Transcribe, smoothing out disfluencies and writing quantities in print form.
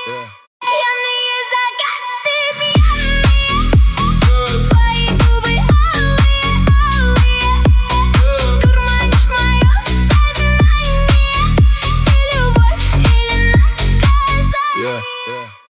Пьяные закаты, пьяные, твои губы алые, алые, дурманишь мое сознание. Ты любовь или наказание?